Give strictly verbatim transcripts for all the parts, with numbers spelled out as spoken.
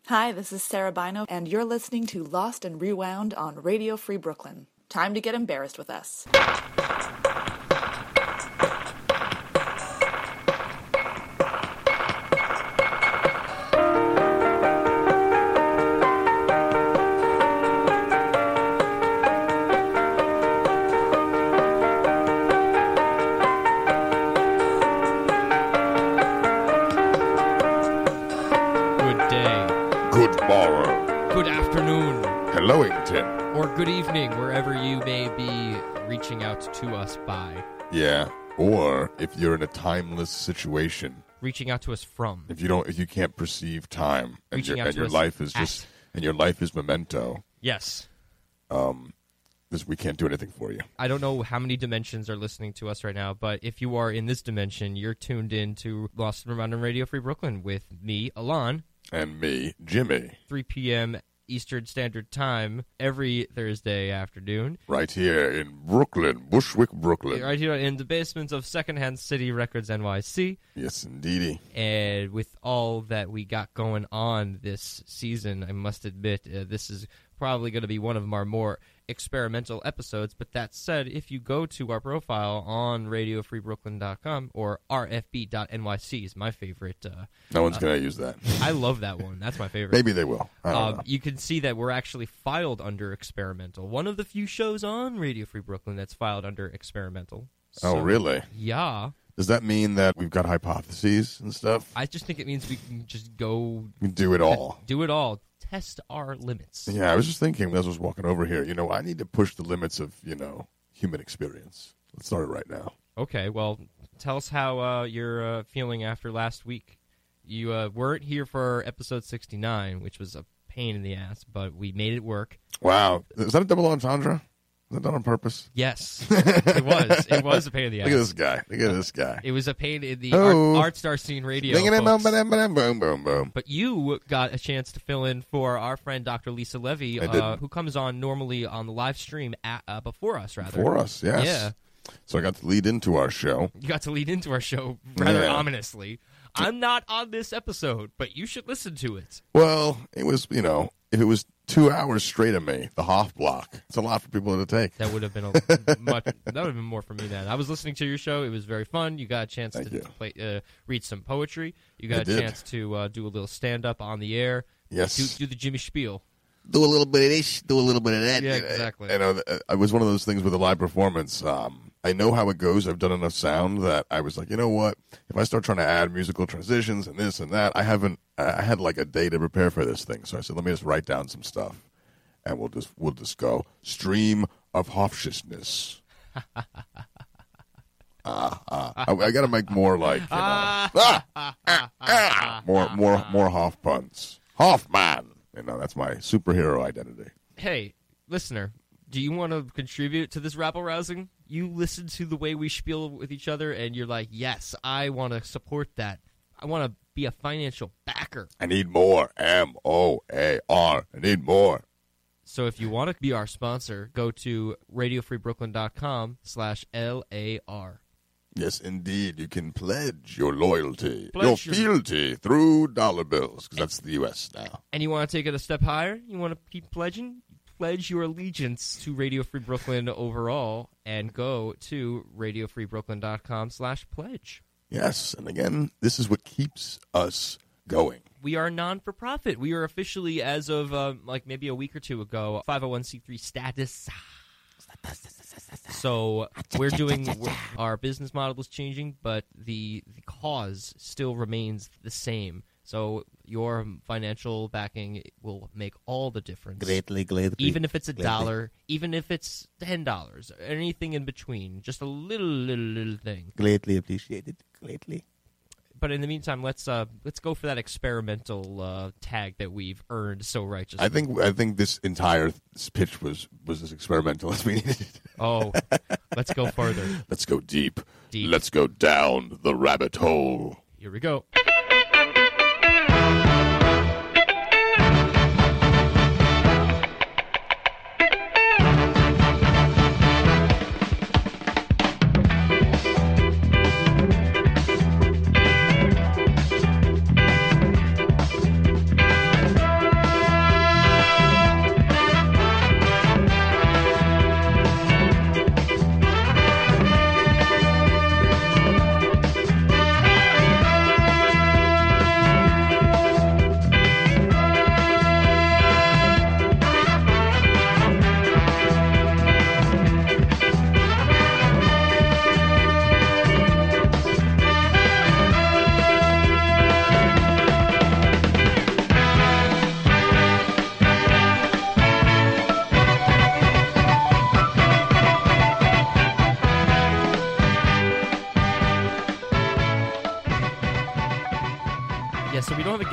Hi, this is Sarah Bino, and you're listening to Lost and Rewound on Radio Free Brooklyn. Time to get embarrassed with us. Helloington. Or good evening, wherever you may be reaching out to us by. Yeah, or if you're in a timeless situation. Reaching out to us from. If you don't, if you can't perceive time, and reaching your, out and to your us life is at. just, and your life is memento. Yes. Um, this we can't do anything for you. I don't know how many dimensions are listening to us right now, but if you are in this dimension, you're tuned in to Lost and Rewound on Radio Free Brooklyn with me, Alon. And me, Jimmy. three p.m. Eastern Standard Time every Thursday afternoon. Right here in Brooklyn, Bushwick, Brooklyn. Right here in the basements of Secondhand City Records N Y C. Yes, indeedy. And with all that we got going on this season, I must admit, uh, this is probably going to be one of our more experimental episodes. But that said, if you go to our profile on radio free brooklyn dot com or r f b dot n y c is my favorite. Uh, no one's uh, going to use that. I love that one. That's my favorite. Maybe they will. I don't um, know. You can see that we're actually filed under experimental. One of the few shows on Radio Free Brooklyn that's filed under experimental. So, oh, really? Yeah. Does that mean that we've got hypotheses and stuff? I just think it means we can just go... We can do it all. Do it all. Test our limits. Yeah, I was just thinking as I was walking over here, you know, I need to push the limits of, you know, human experience. Let's start it right now. Okay, well, tell us how uh, you're uh, feeling after last week. You uh, weren't here for episode sixty-nine, which was a pain in the ass, but we made it work. Wow. Is that a double entendre? Is that done on purpose? Yes, it was. It was a pain in the ass. Look at this guy. Look at this guy. It was a pain in the oh. art, art Star Scene Radio, boom, folks. boom, boom, boom, boom. But you got a chance to fill in for our friend Doctor Lisa Levy, uh, who comes on normally on the live stream at, uh, before us, rather. Before us, yes. Yeah. So I got to lead into our show. You got to lead into our show rather yeah. ominously. I'm not on this episode, but you should listen to it. Well, it was, you know, if it was two hours straight of me, the Hoff block, it's a lot for people to take. That would have been a much. That would have been more for me then. I was listening to your show. It was very fun. You got a chance Thank to you. play, uh, read some poetry. You got I a did. chance to uh, do a little stand-up on the air. Yes. Do, do the Jimmy spiel. Do a little bit of this, do a little bit of that. Yeah, exactly. You know, it was one of those things with a live performance. Um, I know how it goes. I've done enough sound that I was like, you know what? If I start trying to add musical transitions and this and that, I haven't. I had like a day to prepare for this thing. So I said, let me just write down some stuff, and we'll just we'll just go stream of Hoffshishness. Ah, ah. I, I got to make more like you know, ah, ah, ah, more more more Hoff puns. Hoffman. You know, that's my superhero identity. Hey, listener, do you want to contribute to this rabble-rousing? You listen to the way we spiel with each other, and you're like, yes, I want to support that. I want to be a financial backer. I need more. M O A R. I need more. So if you want to be our sponsor, go to radio free brooklyn dot com slash L A R. Yes, indeed. You can pledge your loyalty, Pledge your your- fealty through dollar bills, because that's the U S now. And you want to take it a step higher? You want to keep pledging? Pledge your allegiance to Radio Free Brooklyn overall and go to radio free brooklyn dot com slash pledge. Yes, and again, this is what keeps us going. We are non-for-profit. We are officially, as of uh, like maybe a week or two ago, five oh one c three status. So we're doing we're, our business model is changing, but the the cause still remains the same. So your financial backing will make all the difference. Greatly, greatly. Even if it's a greatly. dollar, even if it's ten dollars, anything in between, just a little, little, little thing. Greatly appreciated. Greatly. But in the meantime, let's uh, let's go for that experimental uh, tag that we've earned so righteously. I think I think this entire pitch was, was as experimental as we needed it. Oh, let's go further. Let's go deep. Deep. Let's go down the rabbit hole. Here we go.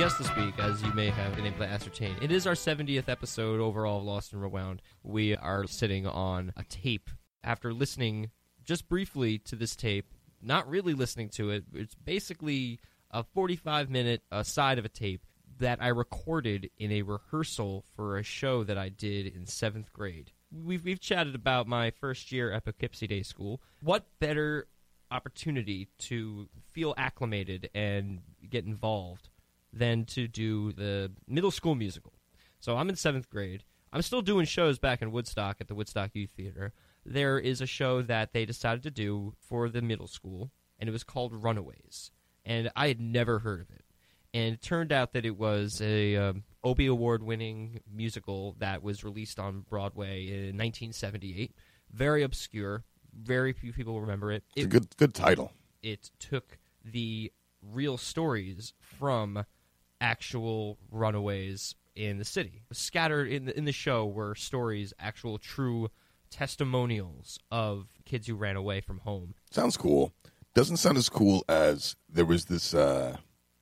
guest this week, as you may have been able to ascertain. It is our seventieth episode overall of Lost and Rewound. We are sitting on a tape. After listening just briefly to this tape, not really listening to it, it's basically a forty-five minute uh, side of a tape that I recorded in a rehearsal for a show that I did in seventh grade. We've, we've chatted about my first year at Poughkeepsie Day School. What better opportunity to feel acclimated and get involved than to do the middle school musical. So I'm in seventh grade. I'm still doing shows back in Woodstock at the Woodstock Youth Theater. There is a show that they decided to do for the middle school, and it was called Runaways. And I had never heard of it. And it turned out that it was a um, Obie Award-winning musical that was released on Broadway in nineteen seventy-eight. Very obscure. Very few people remember it. It's It, a good good title. it took the real stories from actual runaways in the city. Scattered in the, in the show were stories, actual true testimonials of kids who ran away from home. Sounds cool. Doesn't sound as cool as there was this, uh,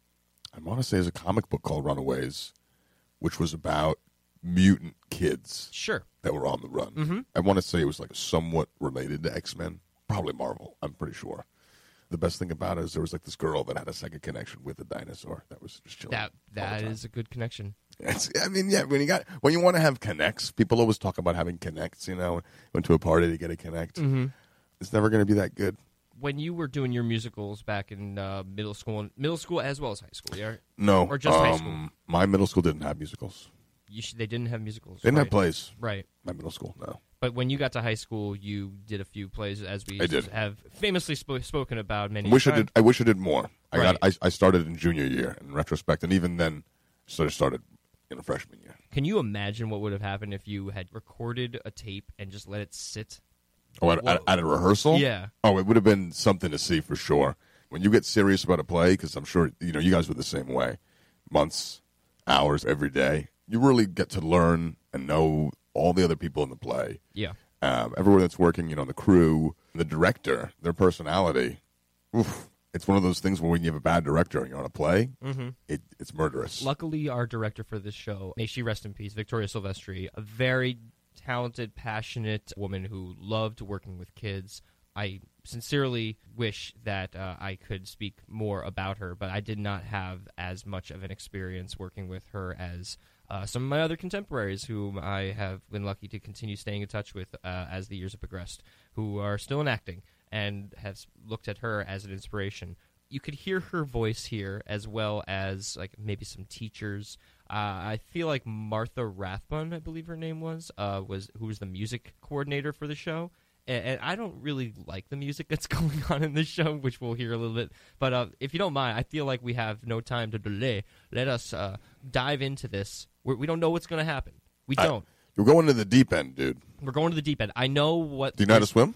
I want to say there's a comic book called Runaways, which was about mutant kids Sure. that were on the run. Mm-hmm. I want to say it was like somewhat related to X-Men. Probably Marvel, I'm pretty sure. The best thing about it is there was like this girl that had a second connection with a dinosaur that was just chilling. That all the that time. is a good connection. It's, I mean, yeah, when you got when you want to have connects, people always talk about having connects, you know, went to a party to get a connect. Mm-hmm. It's never going to be that good. When you were doing your musicals back in uh, middle school, middle school as well as high school, yeah, No. Or just high um, school? My middle school didn't have musicals. you sh- they didn't have musicals. They didn't right? have plays. Right. My middle school, no. But when you got to high school, you did a few plays, as we I did. have famously sp- spoken about many I wish I times. did. I wish I did more. I Right. got. I, I started in junior year in retrospect, and even then, sort of started in a freshman year. Can you imagine what would have happened if you had recorded a tape and just let it sit? Oh, at, at, at a rehearsal? Yeah. Oh, it would have been something to see for sure. When you get serious about a play, because I'm sure you know you guys were the same way, months, hours, every day. You really get to learn and know all the other people in the play. Yeah. Um, everyone that's working, you know, the crew, the director, their personality. Oof, it's one of those things where when you have a bad director and you're on a play, Mm-hmm. it, it's murderous. Luckily, our director for this show, may she rest in peace, Victoria Silvestri, a very talented, passionate woman who loved working with kids. I sincerely wish that uh, I could speak more about her, but I did not have as much of an experience working with her as uh, some of my other contemporaries whom I have been lucky to continue staying in touch with uh, as the years have progressed, who are still in acting and have looked at her as an inspiration. You could hear her voice here, as well as like maybe some teachers. Uh, I feel like Martha Rathbun, I believe her name was, uh, was who was the music coordinator for the show. And, and I don't really like the music that's going on in this show, which we'll hear a little bit. But uh, if you don't mind, I feel like we have no time to delay. Let us uh, dive into this. We're, we don't know what's going to happen. We I- don't. You're going to the deep end, dude. We're going to the deep end. I know what. Do you know how to swim?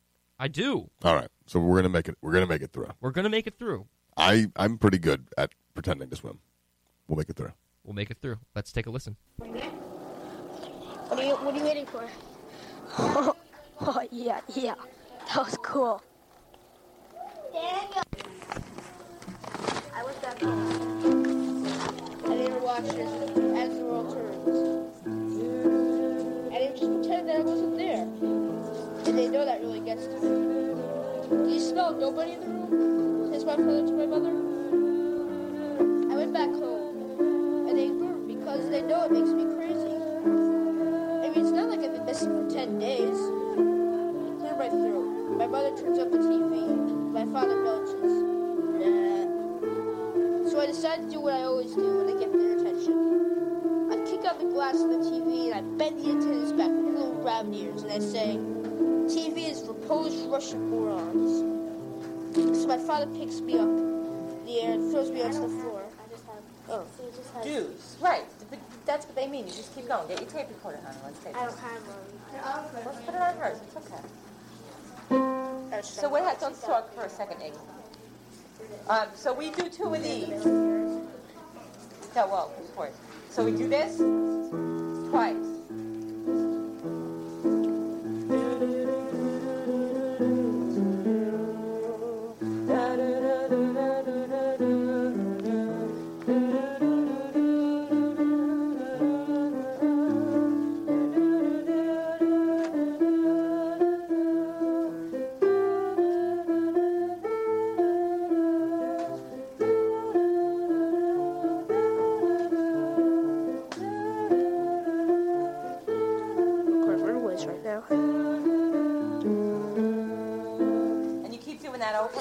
I do. All right, so we're gonna make it. We're gonna make it through. We're going to make it through. I I'm pretty good at pretending to swim. We'll make it through. We'll make it through. Let's take a listen. What are you, what are you waiting for? Oh, oh, yeah, yeah. That was cool. Daniel. I was back home. I didn't watch it as the world turns. I didn't just pretend that I wasn't there. And they know that really gets to me. Do you smell nobody in the room? Says my father to my mother. I went back home. And they ignored me because they know it makes me crazy. I mean, it's not like I've been missing for ten days. It cleared right through. My mother turns up the T V. My father belches. Nah. So I decided to do what I always do when I get their attention. I kick out the glass of the T V and I bend the antennas back with little rabbit ears and I say, T V is for Polish Russian morons. So my father picks me up in the air and throws me onto the floor. Oh. Dues, right. But that's what they mean. You just keep going. Get your tape recorder, honey. Let's take I this. don't have one. Let's put it on hers. It's okay. So wait, let's talk for a second, Iggy. Um, so we do two of these. No, well, of course. So we do this twice.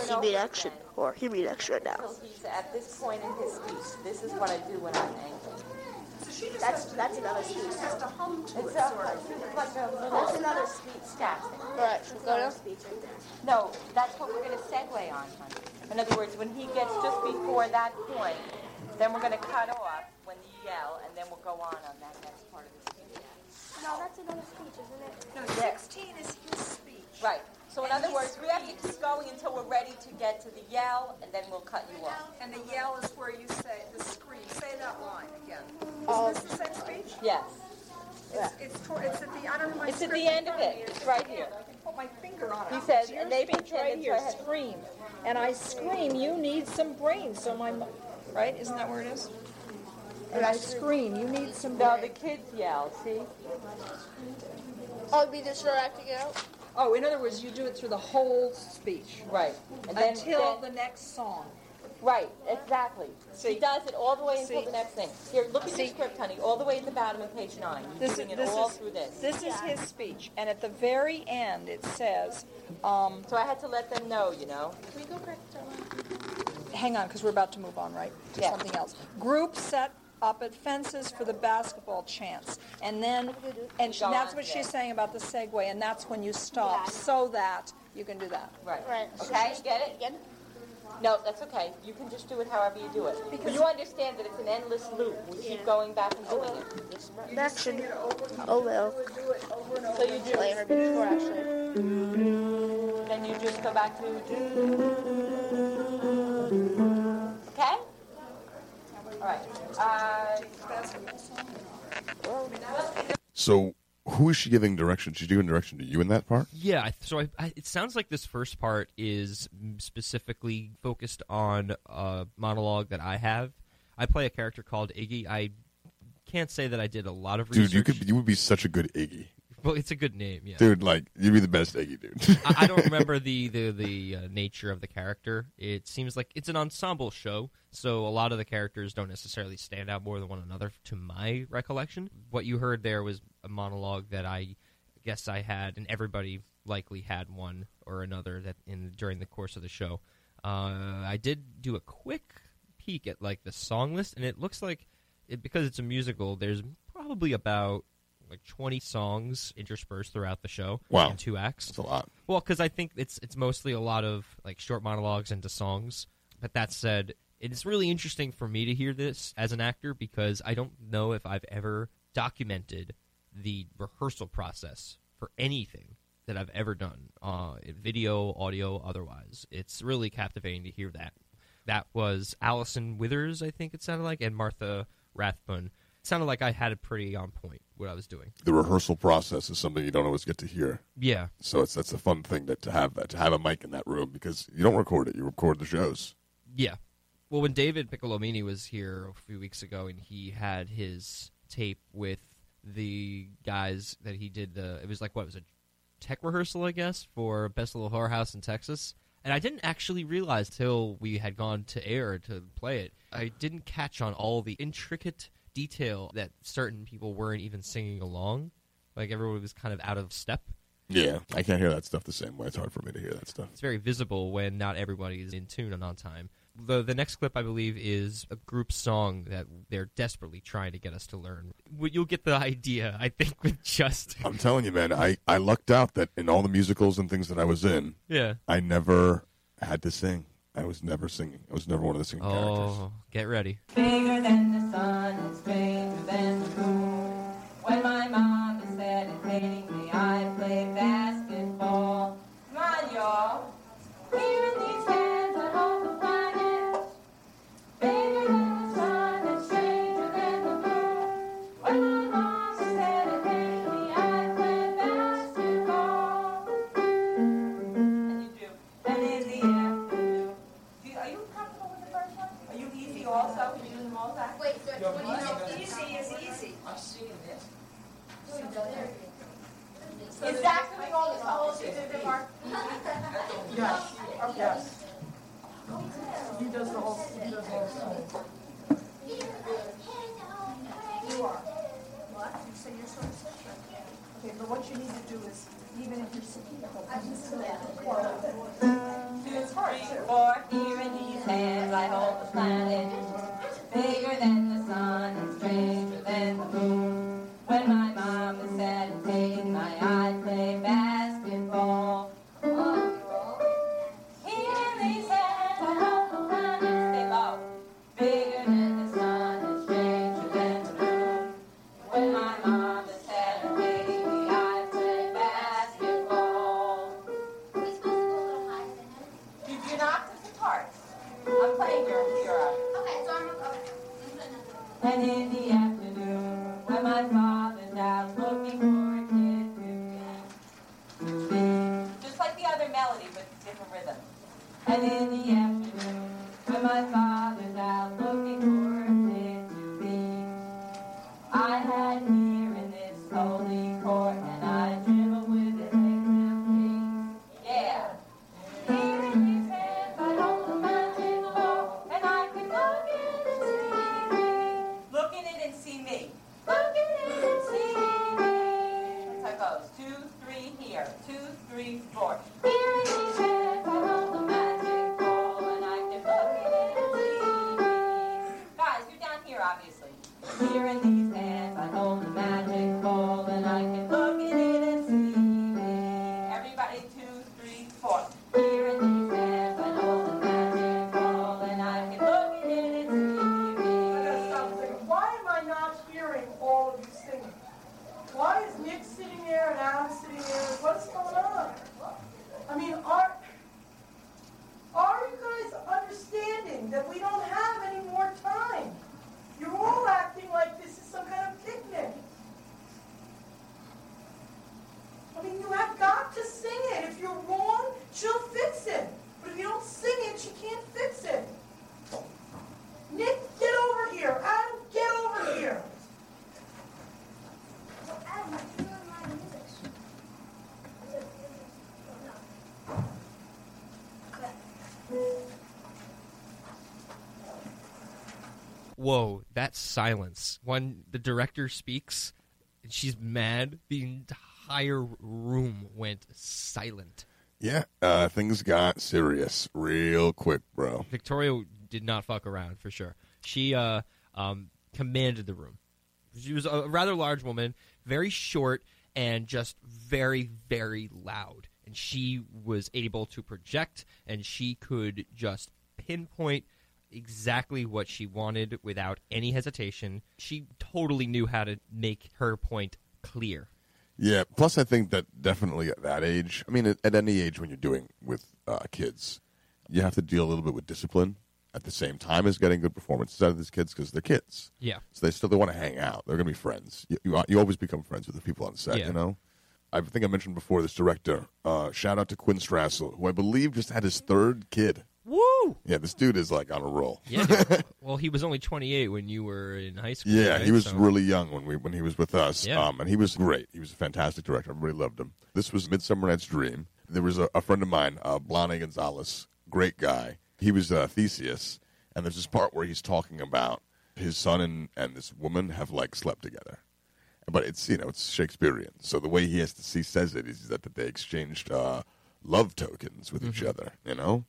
he know. made action, or he made action now. Until he's at this point in his speech. This is what I do when I'm angry. That's that's another speech. It's a, it's like a little That's another speech. staffing. Alright, should we go now? Speech right there. No, that's what we're going to segue on, honey. In other words, when he gets just before that point, then we're going to cut off when you yell, and then we'll go on on that next part of the speech. No, that's another speech, isn't it? No, sixteen is his speech. Right. So in other words, we have to keep going until we're ready to get to the yell, and then we'll cut you off. And the yell is where you say, the scream. Say that line again. Um, Is this the same speech? Yes. It's, it's, toward, it's at the, I don't know my It's at script the in end of front it. me. It's right here. I can put my finger on it. He says, It's your and they've speech right intended here, to have- scream. And I scream, you need some brains. So my, mo- right? Isn't that where it is? And I scream, you need some No, brains. the kids yell, see? Oh, you mean to start acting out? Oh, in other words, you do it through the whole speech. Right. And then, Until then- the next song. Right, exactly. See. He does it all the way until See. the next thing. Here, look at See. your script, honey, all the way at the bottom of page nine. You're This is, doing it this all is, through this. this is his speech. And at the very end, it says, um, So I had to let them know, you know. Can we go back to our hang on, because we're about to move on, right? To Yeah. something else. Group set up at fences for the basketball chants. And then, and she, Go that's on, what yeah. she's saying about the segue, and that's when you stop Yeah. so that you can do that. Right. Right. Okay, get it? Again? No, that's okay. You can just do it however you do it. But you understand that it's an endless loop. We keep going back and doing it. Action. Oh, well. So you do Play her before, actually. then you just go back to okay? All right. Uh, So who is she giving direction? She's giving direction to you in that part? Yeah, I- so I, I, it sounds like this first part is specifically focused on a monologue that I have. I play a character called Iggy. I can't say that I did a lot of research. Dude, you could you would be such a good Iggy. Well, it's a good name, yeah. Dude, like you'd be the best Iggy, dude. I, I don't remember the the, the uh, nature of the character. It seems like it's an ensemble show, so a lot of the characters don't necessarily stand out more than one another, to my recollection. What you heard there was a monologue that I guess I had, and everybody likely had one or another that in during the course of the show. Uh, I did do a quick peek at like the song list, and it looks like it, because it's a musical, there's probably about like twenty songs interspersed throughout the show. Wow. In two acts. That's a lot. Well, because I think it's it's mostly a lot of like short monologues into songs. But that said, it's really interesting for me to hear this as an actor because I don't know if I've ever documented the rehearsal process for anything that I've ever done, uh, video, audio, otherwise. It's really captivating to hear that. That was Allison Withers, I think it sounded like, and Martha Rathbun. It sounded like I had it pretty on point, what I was doing. The rehearsal process is something you don't always get to hear. Yeah. So it's that's a fun thing that to have that to have a mic in that room because you don't record it, you record the shows. Yeah. Well, when David Piccolomini was here a few weeks ago and he had his tape with the guys that he did the, it was like, what, it was a tech rehearsal, I guess, for Best Little Whorehouse in Texas. And I didn't actually realize till we had gone to air to play it, I didn't catch on all the intricate detail that certain people weren't even singing along. Like everyone was kind of out of step. Yeah, I can't hear that stuff the same way. It's hard for me to hear that stuff. It's very visible when not everybody is in tune and on time. The the next clip, I believe, is a group song that they're desperately trying to get us to learn. You'll get the idea, I think, with just... I'm telling you, man, I, I lucked out that in all the musicals and things that I was in, Yeah. I never had to sing. I was never singing. I was never one of the singing characters. Oh, get ready. bigger than the sun and stranger than the moon. When my mama said in painting me, I played basketball. Come on, y'all. Here in these hands, I hold the planet. Bigger than the sun and stranger than the moon. When my mama said in painting me, I played basketball. And you do. And in the afternoon. Do you, are you comfortable with the first one? Are you easy also? Can you do them all back? Wait, so what do you know? Easy is easy. I'm singing this. Is that doing all the solos you did there, Mark? Yes. Yes. He does the whole, he does the whole song. You are. What? You say you're sort of sister. Okay, but what you need to do is, even if you're singing, I just three, four. Here in these hands I hold the planet, bigger than the sun and stranger than the moon. When my mom is sad and taking my eye, play basketball. Here in these hands I hold the planet, stay low, bigger than the sun and stranger than the moon. When my mom is sad and taking me, I play basketball. Are we supposed to go a little higher than that? You do not put the parts. I'm playing your hero. Okay, so I'm okay. And in the afternoon, when my father's out looking for a kid to be, just like the other melody, but different rhythm. And in the afternoon, when my father's out looking for a kid to be, I had here in this holy court, and I dribble with it like Lil Yeah. Here in his hands, I hold the magic ball, and I can look in and see me. Look in it and see me. Look in it and see me. That's how it goes. Two, three, here. Two, three, four. Here in his hands, I hold the magic ball, and I can look in it and see me. Guys, you're down here, obviously. Here in these hands, I hold the magic ball, and I can look in it and see me. Everybody, two, three, four. Here in these hands, I hold the magic ball, and I can look in it and see me. I gotta stop singing. Why am I not hearing all of you singing? Why is Nick sitting there and Adam sitting there? What's going on? I mean, are are you guys understanding that we don't have any more time? You're all acting like this is some kind of picnic. I mean, you have got to sing it. If you're wrong, she'll fix it. But if you don't sing it, she can't fix it. Nick, get over here. Adam, get over here. Adam, I'm doing my music. Whoa, that silence. When the director speaks and she's mad, the entire room went silent. Yeah, uh, things got serious real quick, bro. Victoria did not fuck around, for sure. She uh, um, commanded the room. She was a rather large woman, very short, and just very, very loud. And she was able to project, and she could just pinpoint exactly what she wanted without any hesitation. She totally knew how to make her point clear. Yeah, plus I think that definitely at that age, I mean, at, at any age when you're doing with uh, kids, you have to deal a little bit with discipline at the same time as getting good performances out of these kids because they're kids. Yeah. So they still they want to hang out. They're going to be friends. You, you, you always become friends with the people on set, Yeah. you know? I think I mentioned before this director, uh, shout out to Quinn Strassel, who I believe just had his third kid. Woo! Yeah, this dude is like on a roll. Yeah. Dude. Well, he was only twenty-eight when you were in high school. Yeah, right? he was So- really young when we when he was with us, Yeah. um, and he was great. He was a fantastic director. Everybody loved him. This was Midsummer Night's Dream. There was a, a friend of mine, uh, Blane Gonzalez, great guy. He was uh, Theseus, and there's this part where he's talking about his son and, and this woman have like slept together, but it's you know it's Shakespearean. So the way he has to he says it is that, that they exchanged uh, love tokens with each other, you know,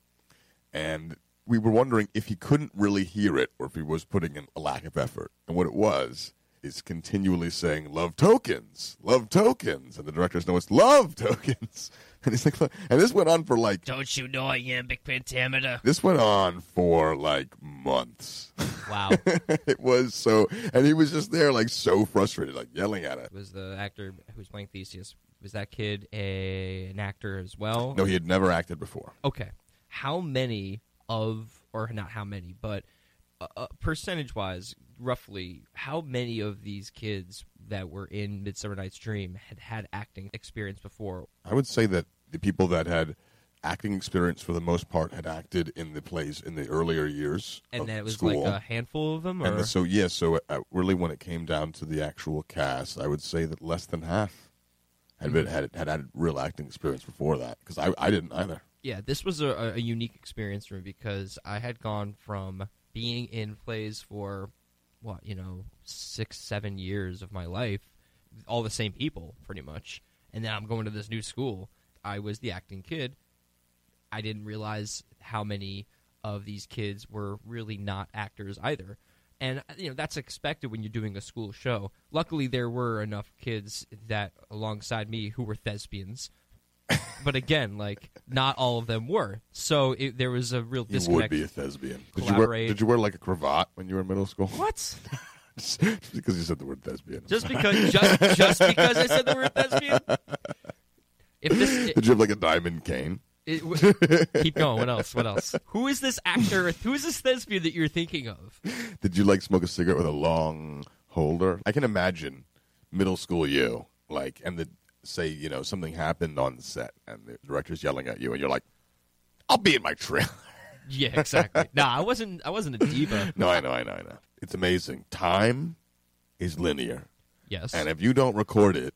and. We were wondering if he couldn't really hear it or if he was putting in a lack of effort. And what it was is continually saying, love tokens, love tokens. And the directors know it's love tokens. And he's like, and this went on for like. Don't you know iambic pentameter? This went on for like months. Wow. It was so. And he was just there like so frustrated, like yelling at it. Was the actor who was playing Theseus, was that kid a, an actor as well? No, he had never acted before. Okay. How many of, or not how many, but uh, uh, percentage-wise, roughly, how many of these kids that were in Midsummer Night's Dream had had acting experience before? I would say that the people that had acting experience for the most part had acted in the plays in the earlier years And of that it was school. like a handful of them? Or? And the, so, yeah, so uh, really when it came down to the actual cast, I would say that less than half had been, had, had had real acting experience before that, because I, I didn't either. Yeah, this was a, a unique experience for me because I had gone from being in plays for, what, you know, six, seven years of my life, all the same people, pretty much, and then I'm going to this new school. I was the acting kid. I didn't realize how many of these kids were really not actors either. And, you know, that's expected when you're doing a school show. Luckily, there were enough kids that, alongside me, who were thespians. But again, like, not all of them were. So it, there was a real disconnect. You would be a thespian. Did you, wear, did you wear, like, a cravat when you were in middle school? What? Just because you said the word thespian. Just because, just, just because I said the word thespian? If this, it, did you have, like, a diamond cane? It, w- keep going. What else? What else? Who is this actor? Who is this thespian that you're thinking of? Did you like smoke a cigarette with a long holder? I can imagine middle school you, like, and the say you know something happened on the set, and the director's yelling at you, and you're like, "I'll be in my trailer." Yeah, exactly. Nah, I wasn't. I wasn't a diva. No, I know, I know, I know. It's amazing. Time is linear. Yes. And if you don't record it.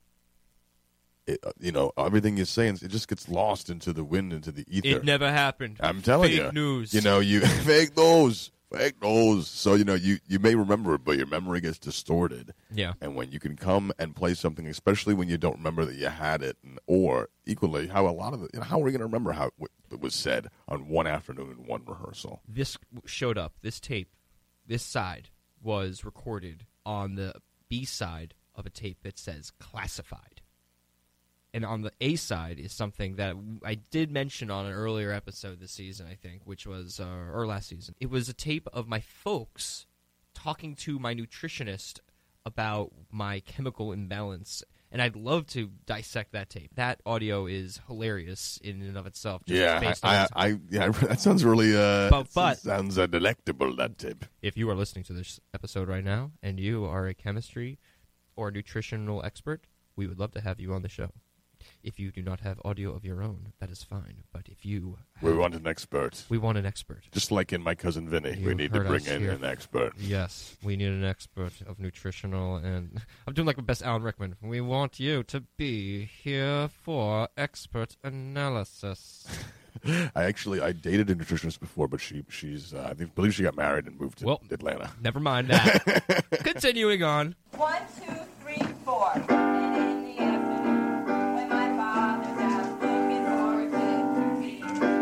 It, you know, everything you're saying, it just gets lost into the wind, into the ether. It never happened. I'm telling Fake you. Fake news. You know, you fake news. Fake news. So, you know, you, you may remember it, but your memory gets distorted. Yeah. And when you can come and play something, especially when you don't remember that you had it, and, or equally, how a lot of it, you know, how are we going to remember how it was said on one afternoon in one rehearsal? This showed up, this tape, this side was recorded on the B side of a tape that says classified. And on the A side is something that I did mention on an earlier episode this season, I think, which was, uh, or last season. It was a tape of my folks talking to my nutritionist about my chemical imbalance. And I'd love to dissect that tape. That audio is hilarious in and of itself. Just yeah, based I, on I, I, yeah, that sounds really, uh, but, but sounds uh, delectable, that tape. If you are listening to this episode right now and you are a chemistry or nutritional expert, we would love to have you on the show. If you do not have audio of your own, that is fine. But if you have, we want an expert. We want an expert. Just like in My Cousin Vinny, You we need to heard bring us in here. an expert. Yes, we need an expert of nutritional, and I'm doing like the best Alan Rickman. We want you to be here for expert analysis. I actually I dated a nutritionist before, but she she's uh, I think believe she got married and moved to well, Atlanta. Never mind that. Continuing on. One, two, three, four. And in the afternoon, when my father's out looking for a kid to be,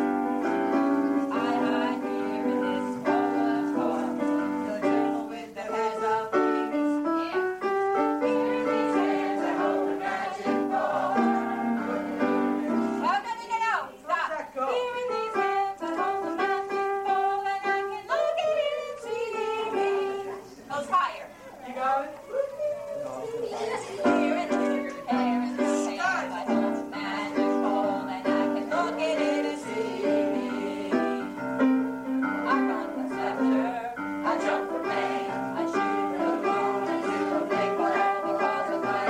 I hide here in this walnut farm, the journal with the heads of leaves. Yeah. Here in these hands, I hold a magic ball. Oh, no, no, no, no. Stop. Here in these hands, I hold a magic ball, and I can look at it and see me. Goes higher. You got it? Here in the hair in the hands, I hold a magic ball, and I can look at it and see me. I run the scepter, I jump for pain, I shoot the ball into a big ball because of my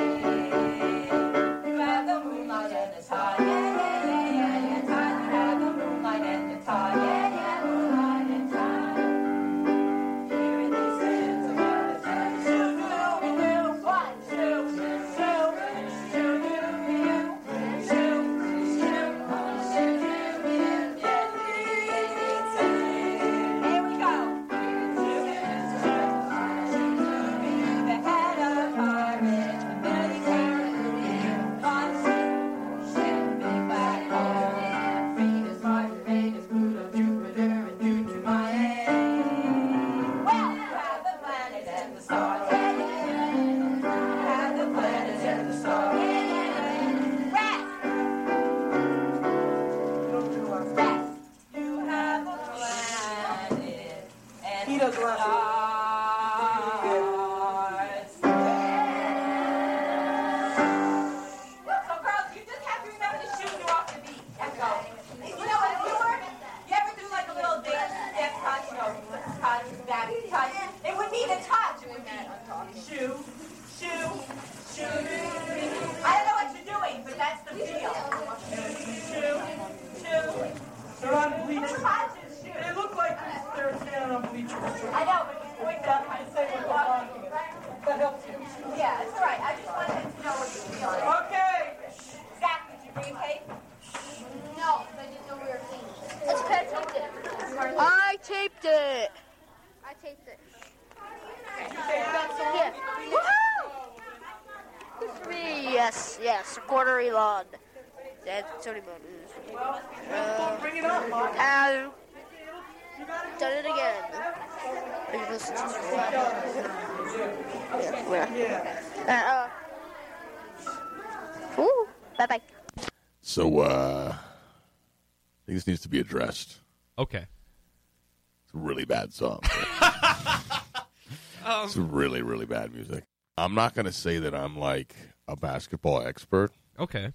name. You have the moonlight and it's hot, yeah, yeah, yeah, yeah, yeah, time. You have the moonlight and it's hot, yeah, yeah, moonlight and time. Here in these hands, I'm gonna tell you, do, do, do, one, two, do, do, do, do, do, do, do, do, do, yeah, here we go. The head of harvest, the belly carrot, one, two, ship, big black hole, Venus, Mars, Uranus, Pluto, Jupiter, and due to my aim. Well, you have the planets and the stars, yeah, yeah, yeah. You have the planets and the stars, yeah, yeah, yeah. Rest. Rest. You have the planets and He the doesn't like it. stars. So, girls, you just have to remember to shoot you off the beat. That's all. You know what you were? You ever do like a little dance step touch, you know, touch, back, touch? It would be the touch. It would be shoe, shoe, shoe. I don't know what you're doing, but that's the feel. Shoe, shoe. They're on The bleachers. touch is shoe. They look like they're standing on bleachers. I know, but you point up and say what you're talking about. That helps you. Yeah, it's all right. I just wanted to know what you're feeling. Okay. Zach, did you bring a tape? No, I didn't know we were taping. It's okay, I taped it. I taped it. I taped it. Yeah. Woohoo! Good for me. Yes, yes. A quarter elon. That's Tony Buttons. Well, bring it up, Mark. Um, done it again. Listen to the yeah, where? Uh, uh, ooh, bye-bye. So, uh, I think this needs to be addressed. Okay. It's a really bad song. um, it's really, really bad music. I'm not going to say that I'm like a basketball expert. Okay.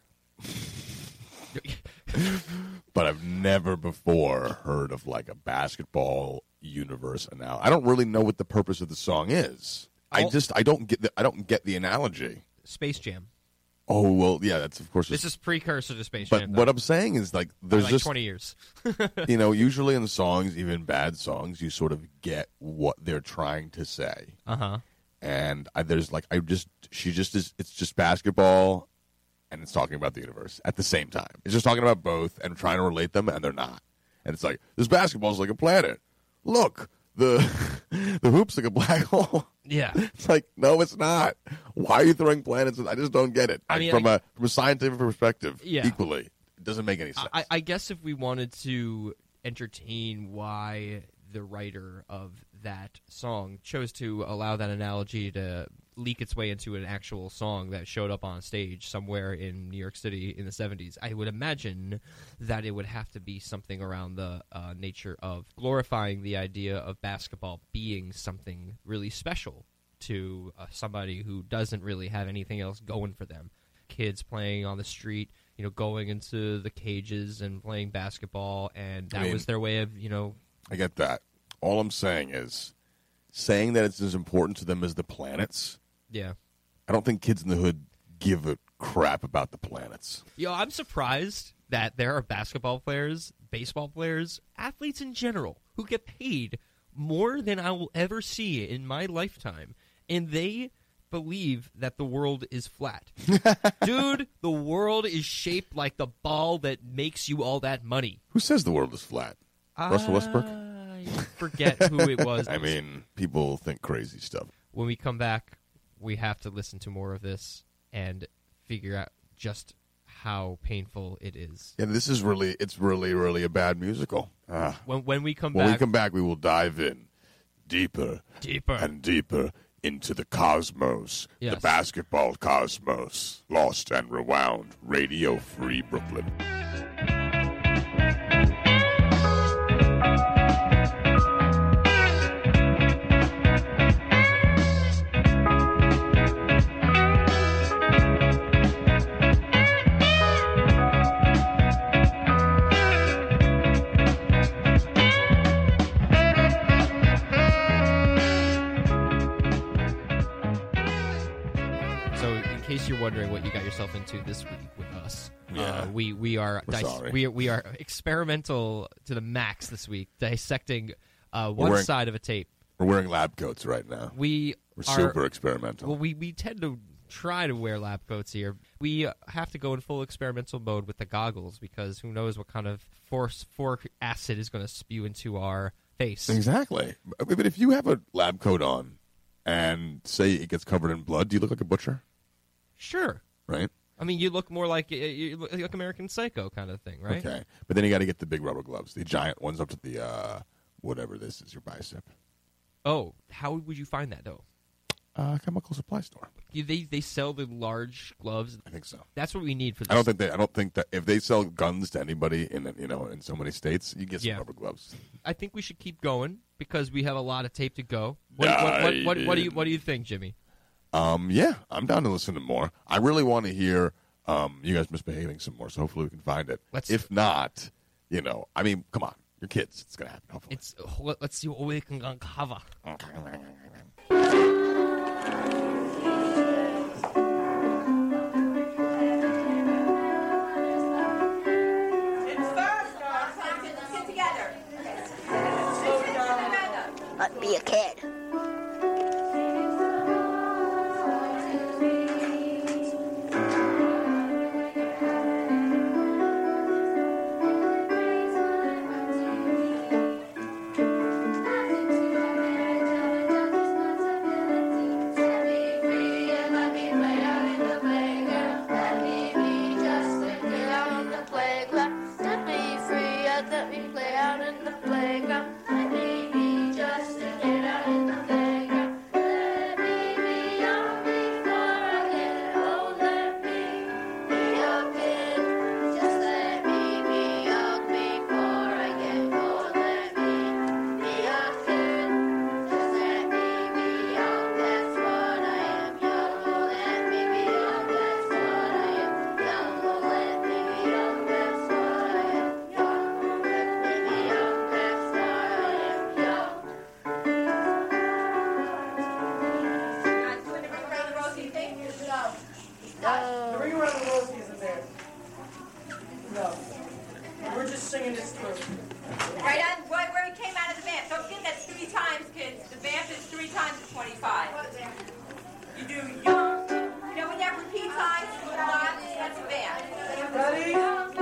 But I've never before heard of like a basketball universe now. I don't really know what the purpose of the song is. I Oh. just I don't get the, I don't get the analogy. Space Jam. Oh well, yeah, that's of course. This is precursor to Space but Jam. what though. I'm saying is like By, there's like just twenty years. you know, usually in songs, even bad songs, you sort of get what they're trying to say. Uh huh. And I, there's like I just she just is it's just basketball, and it's talking about the universe at the same time. It's just talking about both and trying to relate them, and they're not. And it's like this basketball is like a planet. Look, the the hoop's like a black hole. Yeah. It's like no, it's not. Why are you throwing planets? I just don't get it. I mean, from I- a from a scientific perspective, Yeah. equally, it doesn't make any sense. I, I guess if we wanted to entertain why the writer of that song chose to allow that analogy to leak its way into an actual song that showed up on stage somewhere in New York City in the seventies, I would imagine that it would have to be something around the uh, nature of glorifying the idea of basketball being something really special to uh, somebody who doesn't really have anything else going for them. Kids playing on the street, you know, going into the cages and playing basketball, and that I mean, was their way of, you know... I get that. All I'm saying is, saying that it's as important to them as the planets, Yeah. I don't think kids in the hood give a crap about the planets. Yo, I'm surprised that there are basketball players, baseball players, athletes in general, who get paid more than I will ever see in my lifetime, and they believe that the world is flat. Dude, the world is shaped like the ball that makes you all that money. Who says the world is flat? Russell Westbrook? I forget who it was. I mean, people think crazy stuff. When we come back, we have to listen to more of this and figure out just how painful it is. Yeah, this is really, it's really, really a bad musical. Ah. When when we come When back, we come back, we will dive in deeper, Deeper. and deeper into the cosmos, the Yes. basketball cosmos. Lost and Rewound, Radio Free Brooklyn. So, in case you're wondering what you got yourself into this week with us, Yeah. uh, we we are We're sorry. we are, we are experimental to the max this week, dissecting uh, one wearing- side of a tape. We're wearing lab coats right now. We We're are super experimental. well. We we tend to try to wear lab coats here. We have to go in full experimental mode with the goggles because who knows what kind of force fork acid is going to spew into our face. Exactly. But if you have a lab coat on and say it gets covered in blood, do you look like a butcher? Sure. Right? I mean, you look more like you look like American Psycho kind of thing, right? Okay. But then you got to get the big rubber gloves, the giant ones up to the, uh, whatever this is, your bicep. Oh, how would you find that though? Uh, chemical supply store. You, they they sell the large gloves. I think so. That's what we need for this. I don't think they. I don't think that if they sell guns to anybody in you know in so many states, you get some Yeah. rubber gloves. I think we should keep going because we have a lot of tape to go. What, what, what, what, what do you What do you think, Jimmy? Um, yeah, I'm down to listen to more. I really want to hear um, you guys misbehaving some more, so hopefully we can find it. Let's- if not, you know, I mean, come on, you're kids. It's gonna happen. Hopefully. It's let- let's see what we can uncover. It's fast, guys. Sit together. Slow down. But be a kid. Uh, The Ring Around the Rosie isn't there. No. We're just singing this through. Right on right where it came out of the vamp. Don't forget that's three times, kids. The vamp is three times the twenty-five. You do, you, you know when you have repeat times, you do a lot, that's a vamp. Ready?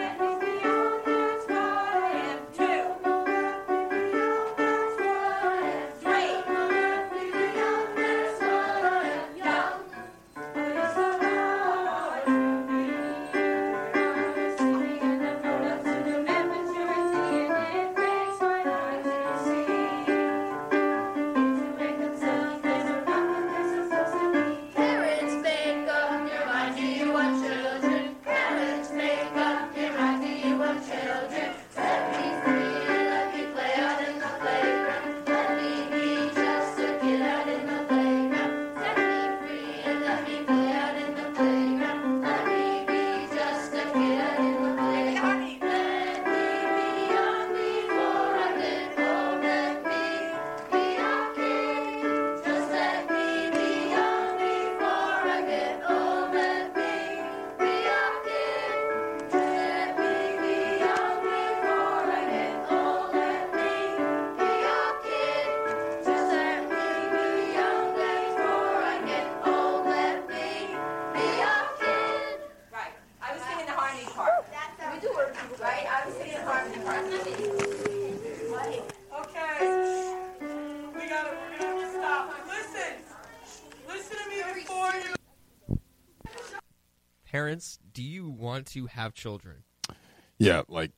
Parents, do you want to have children? Yeah, like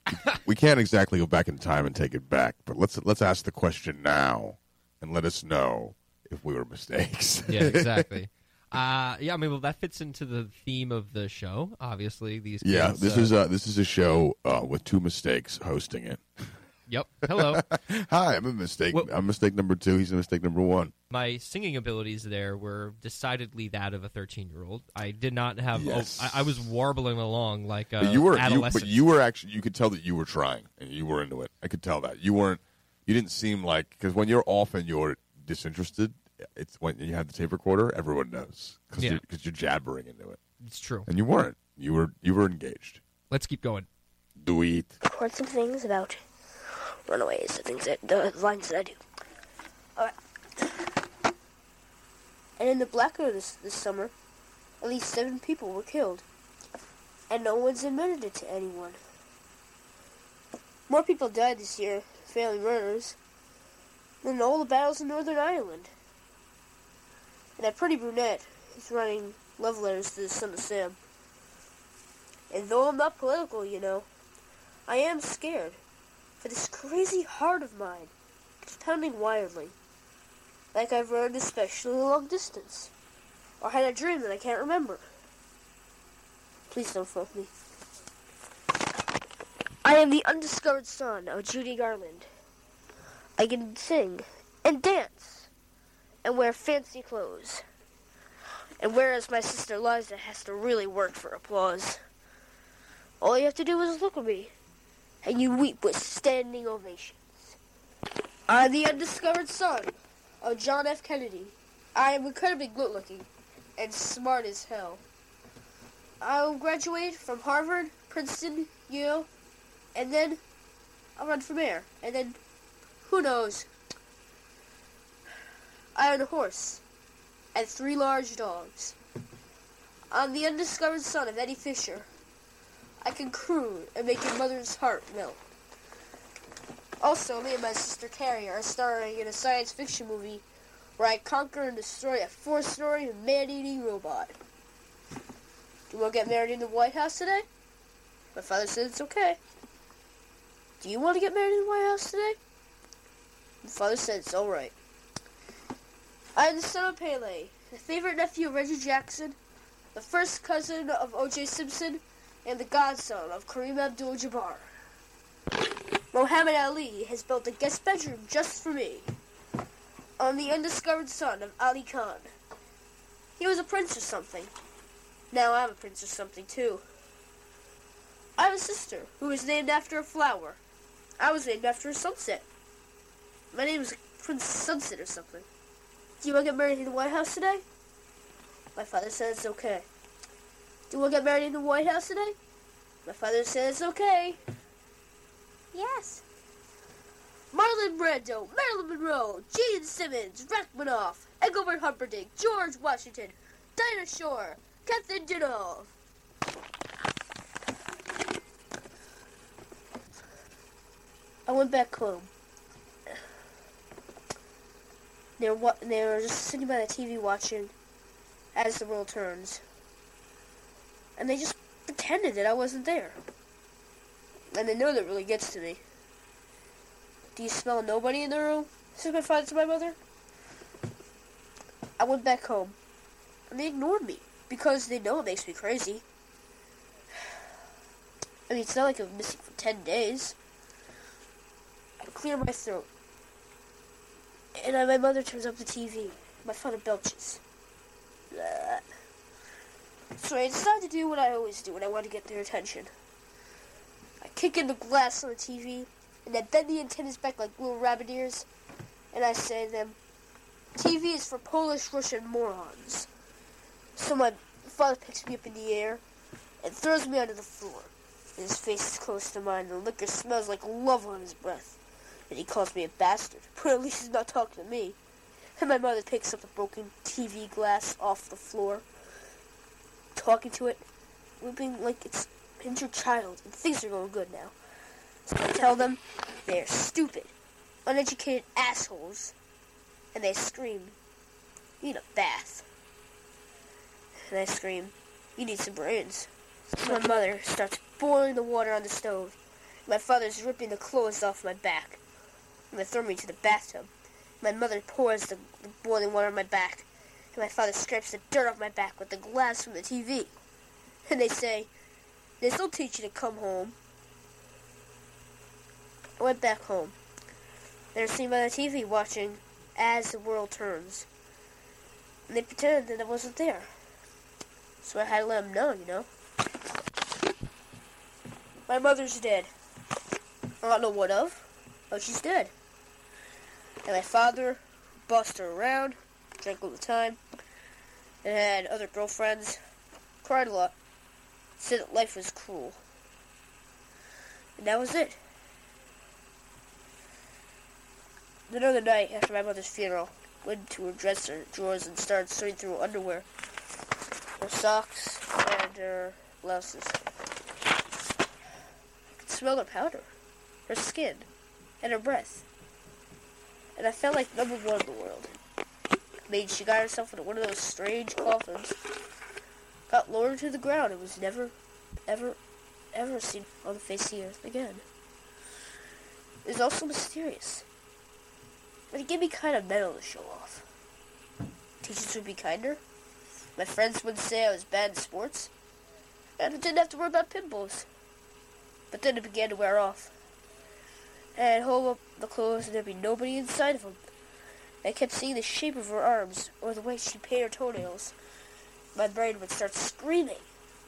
we can't exactly go back in time and take it back, but let's let's ask the question now and let us know if we were mistakes. Yeah, exactly. uh, yeah, I mean, well, that fits into the theme of the show. Obviously, these. Kids, yeah, this uh, is a, this is a show uh, with two mistakes hosting it. Yep. Hello. Hi, I'm a mistake. Well, I'm mistake number two. He's a mistake number one. My singing abilities there were decidedly that of a thirteen-year-old. I did not have. Yes. Oh, I, I was warbling along like a But you were, you, adolescent. but you were actually. You could tell that you were trying and you were into it. I could tell that you weren't. You didn't seem like because when you're off and you're disinterested, it's when you have the tape recorder. Everyone knows because Yeah. you're, 'cause you're jabbering into it, It's true. and you weren't. You were you were engaged. Let's keep going. Do it. Record some things about runaways, the things that the lines that I do. All right. And in the blackout this this summer, at least seven people were killed, and no one's admitted it to anyone. More people died this year, family murders, than all the battles in Northern Ireland. And that pretty brunette is writing love letters to the son of Sam. And though I'm not political, you know, I am scared. For this crazy heart of mine, it's pounding wildly. Like I've run especially long distance. Or had a dream that I can't remember. Please don't phone me. I am the undiscovered son of Judy Garland. I can sing and dance and wear fancy clothes. And whereas my sister Liza has to really work for applause, all you have to do is look at me, and you weep with standing ovations. I'm the undiscovered son of John F. Kennedy. I am incredibly good-looking and smart as hell. I will graduate from Harvard, Princeton, Yale, and then I'll run for mayor. And then, who knows? I own a horse and three large dogs. I'm the undiscovered son of Eddie Fisher. I can croon and make your mother's heart melt. Also, me and my sister Carrie are starring in a science fiction movie where I conquer and destroy a four-story man-eating robot. Do you want to get married in the White House today? My father said it's okay. Do you want to get married in the White House today? My father said it's all right. I am the son of Pele, the favorite nephew of Reggie Jackson, the first cousin of O J Simpson, and the godson of Kareem Abdul-Jabbar. Muhammad Ali has built a guest bedroom just for me. I'm the undiscovered son of Ali Khan. He was a prince or something. Now I'm a prince or something, too. I have a sister who was named after a flower. I was named after a sunset. My name is Prince Sunset or something. Do you want to get married in the White House today? My father said it's okay. Do you want to get married in the White House today? My father said it's okay. Yes. Marlon Brando, Marilyn Monroe, Gene Simmons, Rachmaninoff, Engelbert Humperdinck, George Washington, Dinah Shore, Captain Ditto. I went back home. They were, wa- they were just sitting by the T V watching As the World Turns. And they just pretended that I wasn't there. And they know that really gets to me. Do you smell nobody in the room? Said my father to my mother. I went back home. And they ignored me. Because they know it makes me crazy. I mean, it's not like I've been missing for ten days. I clear my throat. And then my mother turns up the T V. My father belches. Blah. So I decide to do what I always do when I want to get their attention. I kick in the glass on the T V, and I bend the antennas back like little rabbit ears, and I say to them, T V is for Polish Russian morons. So my father picks me up in the air and throws me onto the floor. His face is close to mine, and the liquor smells like love on his breath. And he calls me a bastard, but at least he's not talking to me. And my mother picks up the broken T V glass off the floor, talking to it, weeping like it's injured child, and things are going good now. So I tell them they're stupid, uneducated assholes, and they scream, you need a bath. And I scream, you need some brains. So my mother starts boiling the water on the stove. My father's ripping the clothes off my back. And they throw me to the bathtub. My mother pours the, the boiling water on my back. And my father scrapes the dirt off my back with the glass from the T V. And they say, they still teach you to come home. I went back home. They were sitting by the T V watching As the World Turns. And they pretended that I wasn't there. So I had to let them know, you know. My mother's dead. I don't know what of. Oh, she's dead. And my father bossed her around, drank all the time, and had other girlfriends, cried a lot, said that life was cruel. And that was it. Another night after my mother's funeral, went to her dresser drawers and started sorting through her underwear, her socks, and her blouses. I could smell her powder, her skin, and her breath. And I felt like number one in the world. I mean, she got herself into one of those strange coffins, got lowered to the ground, and was never, ever, ever seen on the face of the earth again. It was also mysterious. But it gave me kind of medal to show off. Teachers would be kinder. My friends would say I was bad in sports. And I didn't have to worry about pimples. But then it began to wear off. And I'd hold up the clothes and there'd be nobody inside of them. I kept seeing the shape of her arms or the way she painted her toenails. My brain would start screaming.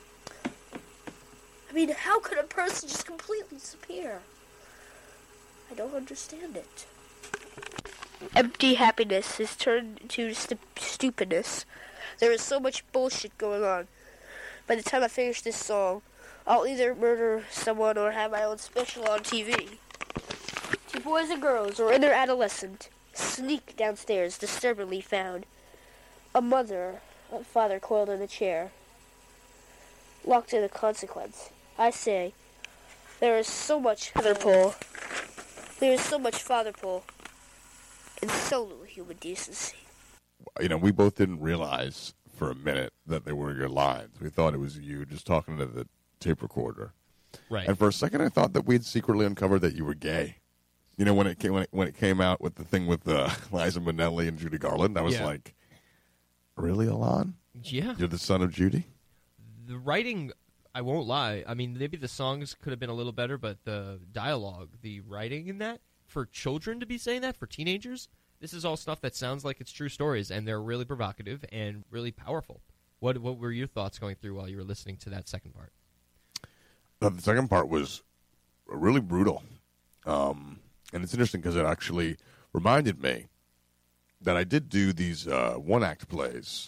I mean, how could a person just completely disappear? I don't understand it. Empty happiness has turned into stu- stupidness. There is so much bullshit going on. By the time I finish this song, I'll either murder someone or have my own special on T V. Two boys and girls, or in their adolescent, sneak downstairs, disturbingly found. A mother and father coiled in a chair, locked in a consequence. I say, there is so much father pull. There is so much father pull, and so little human decency. You know, we both didn't realize for a minute that they were your lines. We thought it was you just talking to the tape recorder. Right. And for a second, I thought that we had secretly uncovered that you were gay. You know, when it came when it, when it came out with the thing with uh, Liza Minnelli and Judy Garland, I was Yeah. like, really, Alon? Yeah. You're the son of Judy? The writing, I won't lie. I mean, maybe the songs could have been a little better, but the dialogue, the writing in that, for children to be saying that, for teenagers, this is all stuff that sounds like it's true stories, and they're really provocative and really powerful. What what were your thoughts going through while you were listening to that second part? Uh, the second part was really brutal. Um, and it's interesting because it actually reminded me that I did do these uh, one-act plays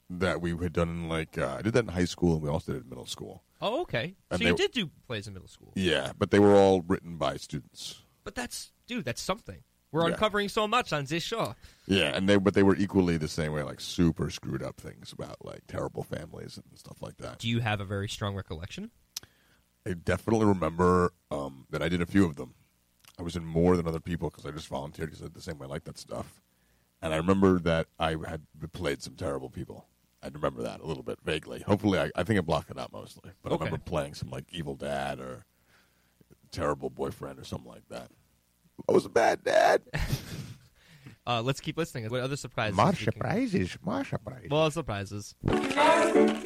that we had done in, like, uh, I did that in high school, and we also did it in middle school. Oh, okay. And so you they- did do plays in middle school. Yeah, but they were all written by students. But that's, dude, that's something. We're Yeah. uncovering so much on this show. Yeah, and they but they were equally the same way, like super screwed up things about like terrible families and stuff like that. Do you have a very strong recollection? I definitely remember um, that I did a few of them. I was in more than other people because I just volunteered because I did the same way I like that stuff. And I remember that I had played some terrible people. I remember that a little bit vaguely. Hopefully, I, I think I blocked it out mostly. But Okay. I remember playing some like evil dad or terrible boyfriend or something like that. I was a bad dad. Uh, let's keep listening. What other surprises? More we can- surprises, more surprises. Well, surprises. Hey, come on,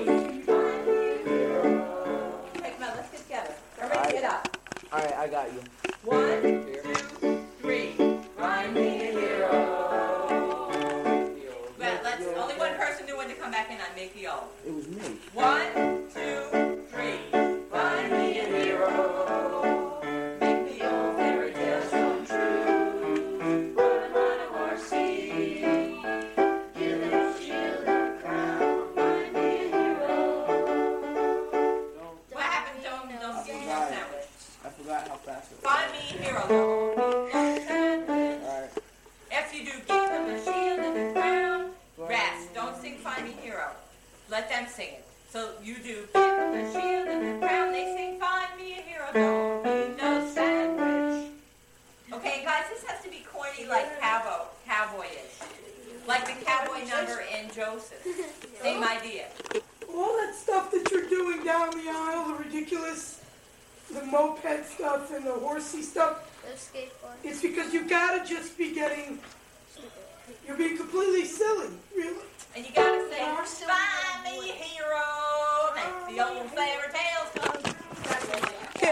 let's get together. Everybody get up. All right, I got you. One, two, three. Find me a hero. Well, let's, only one person knew when to come back in on Make the O. It was me. One, two, three. Find me a hero. Make the old fairy tales come true. Run him on a horsey. Give him a shield and a crown. Find me a hero. What happened? Don't, don't give me no sandwich. I forgot how fast it was. Find me a hero. No sandwich. All right. After you do, give him a shield and a crown. Rats, don't sing Find Me Hero. Let them sing it. So you do, give him a shield and a crown. They sing Find Me a Hero. Don't need no sandwich. Okay, guys, this has to be corny like cowboy, cowboyish. Like the cowboy number in Joseph. Same idea. All that stuff that you're doing down the aisle, the ridiculous, the moped stuff and the horsey stuff, The skateboard. it's because you gotta just be getting, you're being completely silly, really. And you gotta say, Find me a hero. Make the old fairy tales come true.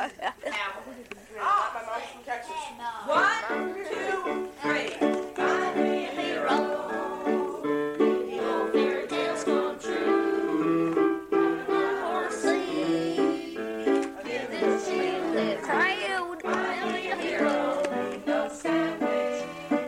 Ah, my mom's from Texas. One, two, three. Find me a hero. The old fairy tales come true. On a horsey. Give this shield a crown. Find me a hero. No sandwich.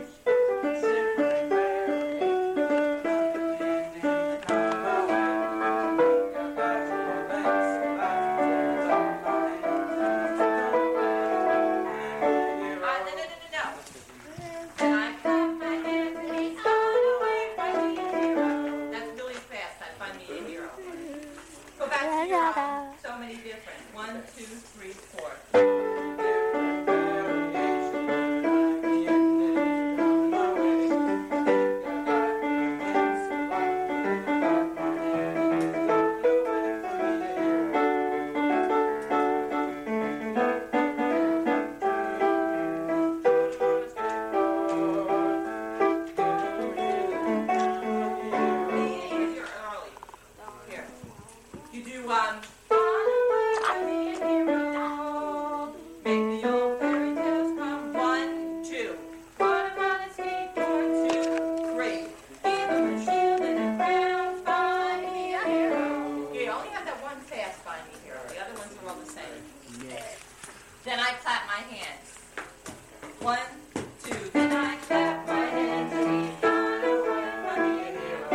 Ah, no, no, no, no, no. And I clap my hands and he's gone away. Find me a hero. That's really fast. I find me a hero. Go back to your um, so many different. One, two, three, four. You're early. Here. You do um. Find me a hero. Make the old fairy tales come. One, two. Put him on a skateboard. Two, three. Give him a shield and a crown. Find me a hero. You only have that one fast find me hero. The other ones are all the same. Then I clap my hands. One, two. Then I clap my hands and he's gone away. Find me a hero.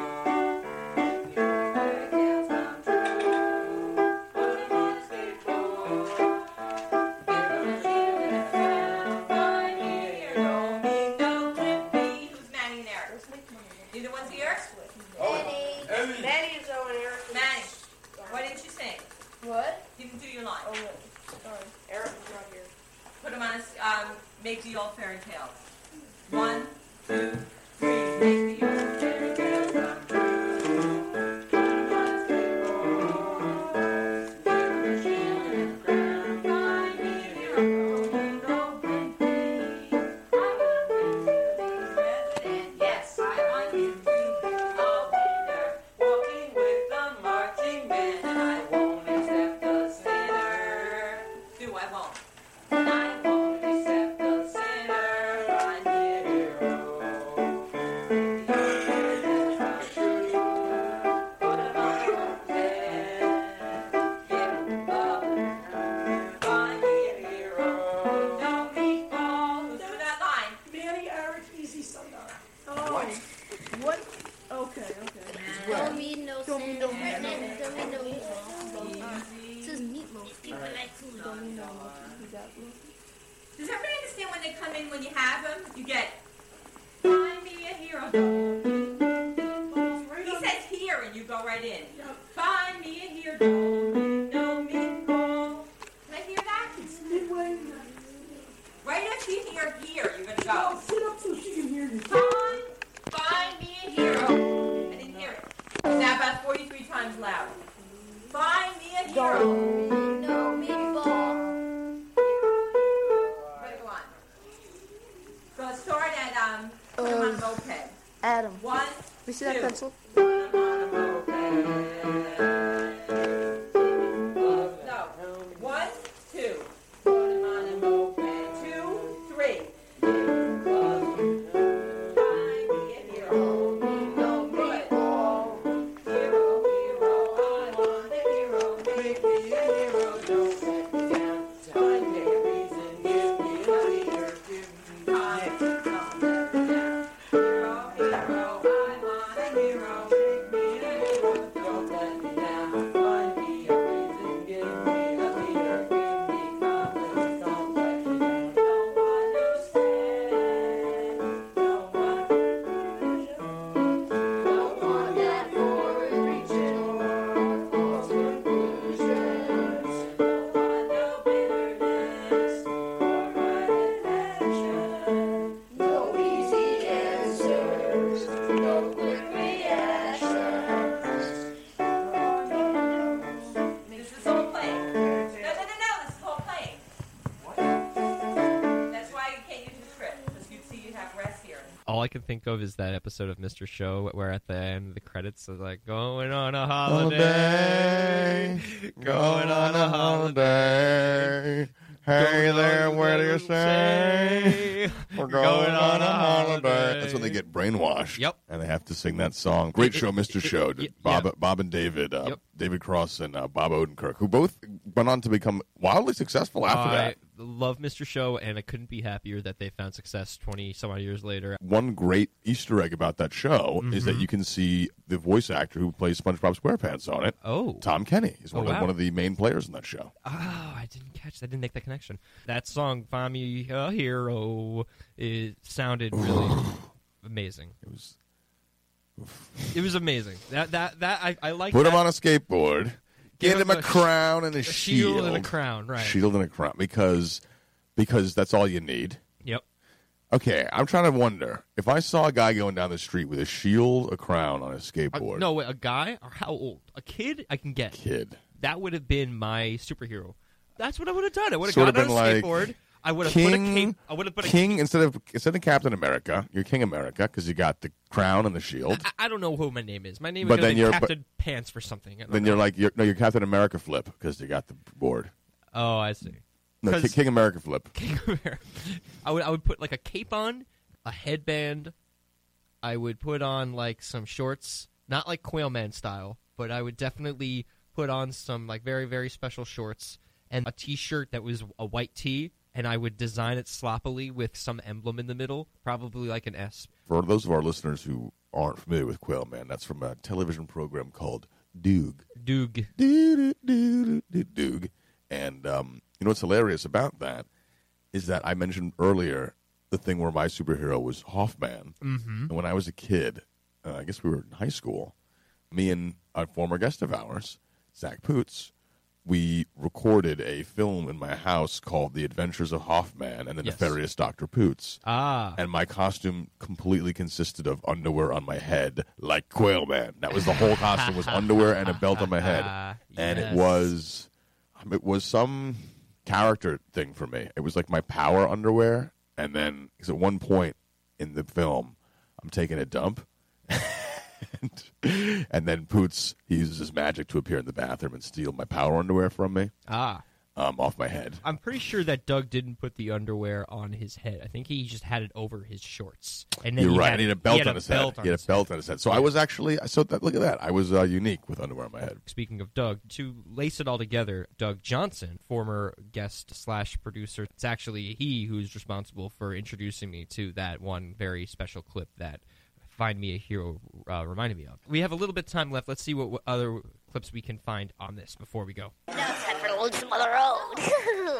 Fairy tales come true. Put him on a skateboard. Give him a shield and a crown. Find me a hero. Be no Clippy. Who's Manny and Eric? Neither one's here? Eddie. Manny's over here. Manny, why didn't you sing? What? You didn't do your line. Oh, wait. Sorry. Eric is not here. Put him on a, s- um, make the old fairy tales. One, two, three. Make the old fairy tales come true. Put him on a skateboard. Give him a shield and a crown. Find me a hero. You know Clippy. I want him to be president. Yes, I want him to be a winner. Walking with the marching band. And I won't accept a sinner. Do I won't? And I won't accept a sinner. Find me a hero. Don't need no sand. Don't need no meatloaf. It says meatloaf. Don't need no Does everybody understand when they come in, when you have them, you get, find me a hero. He says here, and you go right in. Find me a hero. No meatball. Can I hear that? Right after you hear here, you're going to go. Sit up so she can hear you. Find, find me a hero. I didn't hear it. It's now about forty-three times louder. Find me a hero. no meatball. Ready, go on. So let's start at, um, put him on a moped. Adam. One, We see that two. pencil? Put him on a moped. No. One, two. Put him on a moped. Two, three. Find me a hero. No good. Hero, hero, I want a hero. Make me a hero. Don't let me down. Find me a reason. Give me a leader. Give me time. Don't let me down. Hero, hero, I want a hero. Make me a hero. Don't let me down. Find me a reason. Give me a leader. Give me confidence. Don't let me down. No one understands. No one. No one that forward reaching or false conclusions. No one, no bitterness or violent action. No easy answers. No quick reactions. This is all playing. No, no, no, no. This is all playing. That's why you can't use the script, because you'd see you'd have rest here. All I can think of is that episode of Mister Show where at the end of the credits is like, going on a holiday, going on a holiday. Hey there, what do you say? We're going on a holiday. That's when they get brainwashed. Yep. And they have to sing that song. Great show, Mister Show. Y- Bob, yeah. Bob and David, uh, Yep. David Cross and uh, Bob Odenkirk, who both went on to become wildly successful after I that. love Mister Show, and I couldn't be happier that they found success twenty some odd years later. One great Easter egg about that show is Mm-hmm. that you can see the voice actor who plays SpongeBob SquarePants on it. Oh. Tom Kenny is one, Oh, of, wow. one of the main players in that show. Oh, I didn't catch that. I didn't make that connection. That song, Find Me a Hero, it sounded really amazing. It was It was amazing. That that that I, I like put that. him on a skateboard, Give give him him a a sh- crown and a, a shield, shield and a crown, right. Shield and a crown, because because that's all you need. Yep. Okay, I'm trying to wonder if I saw a guy going down the street with a shield, a crown on a Uh, skateboard. no, wait, a guy? Or how old? A kid? I can get. Kid. That would have been my superhero. That's what I would have done. I would have Sort of gotten on a been like skateboard. I would have put a King, cape. I would have put a King instead of instead of Captain America. You're King America because you got the crown and the shield. I, I don't know who my name is. My name But is gonna then be you're- Captain Pants for something. I don't Then know. you're like you're, no, you're Captain America flip because you got the board. Oh, I see. No, 'Cause- Ki- King America flip. King America. I would I would put like a cape on, a headband. I would put on like some shorts, not like Quailman style, but I would definitely put on some like very very special shorts and a T-shirt that was a white tee, and I would design it sloppily with some emblem in the middle, probably like an S. For those of our listeners who aren't familiar with Quailman, that's from a television program called Doog. Doog. Doog, doog, doog, doog. And um, you know what's hilarious about that is that I mentioned earlier the thing where my superhero was Hoffman. Mm-hmm. And when I was a kid, uh, I guess we were in high school, me and a former guest of ours, Zach Poots, we recorded a film in my house called The Adventures of Hoffman and the Yes. Nefarious Doctor Poots. Ah. And my costume completely consisted of underwear on my head, like Quailman. That was the whole costume, was underwear and a belt on my head. And Yes. it was it was some character thing for me. It was like my power underwear. And then, because at one point in the film, I'm taking a dump. and, and then Poots, he uses his magic to appear in the bathroom and steal my power underwear from me Ah. um, off my head. I'm pretty sure that Doug didn't put the underwear on his head. I think he just had it over his shorts. And then You're he right. Had, and he had a belt he had on his head. on He had a his belt head. on his head. So I was actually, so that, look at that. I was uh, unique with underwear on my head. Speaking of Doug, to lace it all together, Doug Johnson, former guest slash producer, it's actually he who's responsible for introducing me to that one very special clip that Find Me a Hero uh, reminded me of. We have a little bit of time left. Let's see what, what other clips we can find on this before we go. Now it's time for Lonesome on the Road.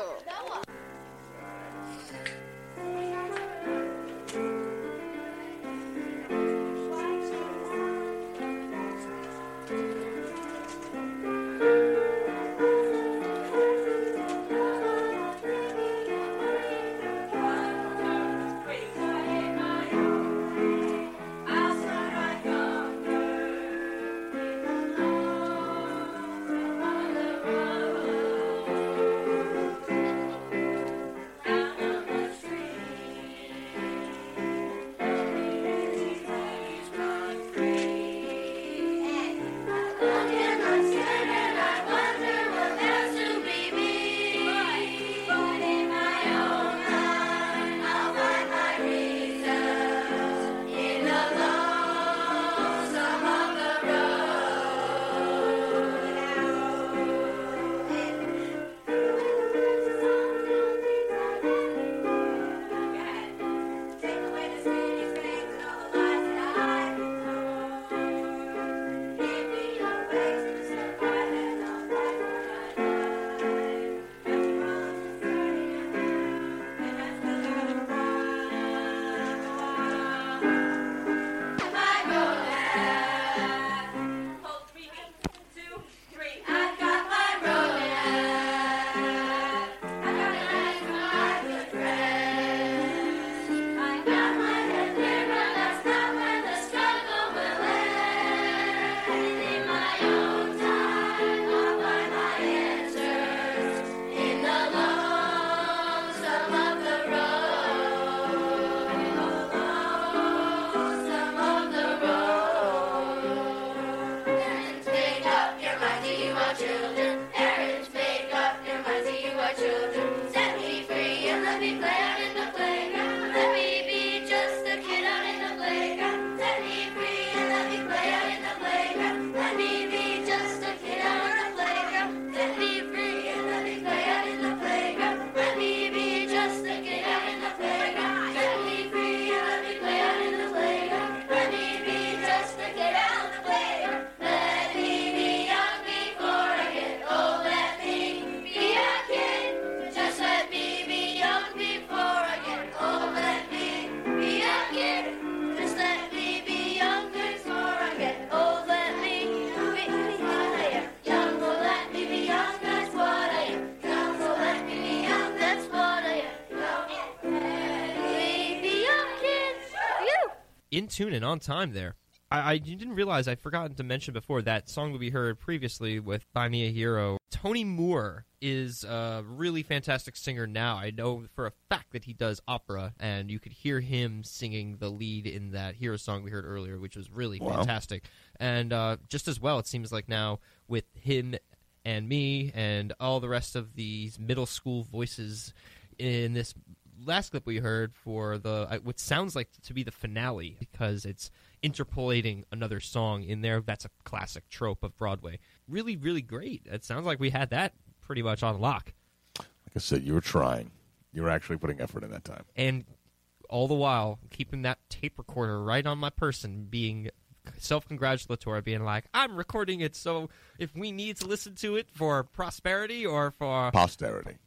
In tune and on time there. I, I didn't realize, I'd forgotten to mention before, that song that we heard previously with Buy Me a Hero. Tony Moore is a really fantastic singer now. I know for a fact that he does opera, and you could hear him singing the lead in that Hero song we heard earlier, which was really Wow. fantastic. And uh, just as well, it seems like now with him and me and all the rest of these middle school voices in this last clip we heard for the what sounds like to be the finale, because it's interpolating another song in there. That's a classic trope of Broadway. Really, really great. It sounds like we had that pretty much on lock. Like I said, you were trying. You were actually putting effort in that time. And all the while, keeping that tape recorder right on my person, being self-congratulatory, being like, I'm recording it, so if we need to listen to it for prosperity or for... Posterity.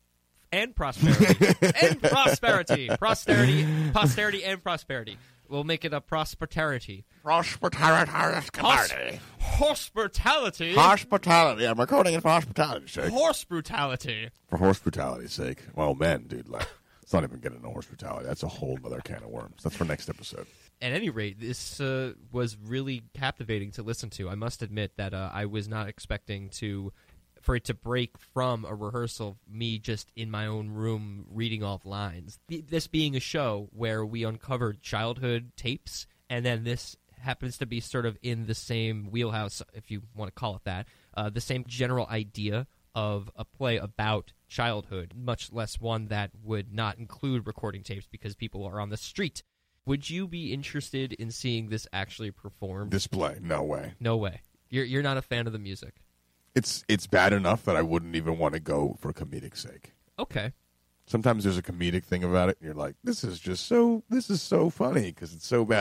And prosperity. and prosperity. Posterity, posterity, and prosperity. We'll make it a prosperity. Hospitality. Hospitality. Hospitality. I'm recording it for hospitality's sake. Horse brutality. For horse brutality's sake. Well, man, dude, like, let's not even get into horse brutality. That's a whole other can of worms. That's for next episode. At any rate, this uh, was really captivating to listen to. I must admit that uh, I was not expecting to... for it to break from a rehearsal, me just in my own room reading off lines. This being a show where we uncovered childhood tapes, and then this happens to be sort of in the same wheelhouse, if you want to call it that, uh, the same general idea of a play about childhood, much less one that would not include recording tapes because people are on the street. Would you be interested in seeing this actually performed? Display? No way. No way. You're you're not a fan of the music. It's it's bad enough that I wouldn't even want to go for comedic sake. Okay. Sometimes there's a comedic thing about it, and you're like, this is just so, this is so funny because it's so bad.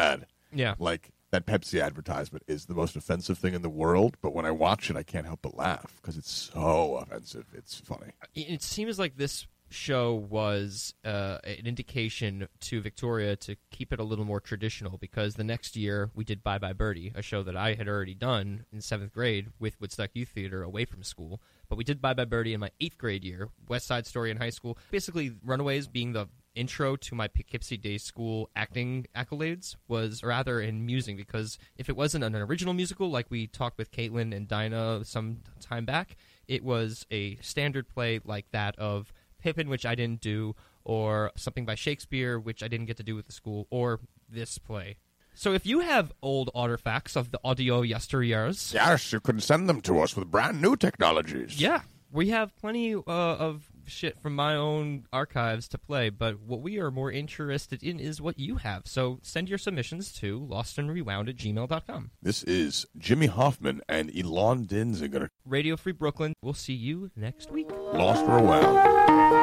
Yeah. Like, that Pepsi advertisement is the most offensive thing in the world, but when I watch it, I can't help but laugh because it's so offensive. It's funny. It seems like this show was uh, an indication to Victoria to keep it a little more traditional, because the next year we did Bye Bye Birdie, a show that I had already done in seventh grade with Woodstock Youth Theater away from school. But we did Bye Bye Birdie in my eighth grade year, West Side Story in high school. Basically, Runaways being the intro to my Poughkeepsie Day School acting accolades was rather amusing, because if it wasn't an original musical like we talked with Caitlin and Dinah some time back, it was a standard play like that of Pippin, which I didn't do, or something by Shakespeare, which I didn't get to do with the school, or this play. So if you have old artifacts of the audio yesteryears... Yes, you can send them to us with brand new technologies. Yeah, we have plenty uh, of shit from my own archives to play, but what we are more interested in is what you have. So send your submissions to lostandrewound at gmail dot com. This is Jimmy Hoffman and Elon Dinziger. Radio Free Brooklyn. We'll see you next week. Lost or Wound.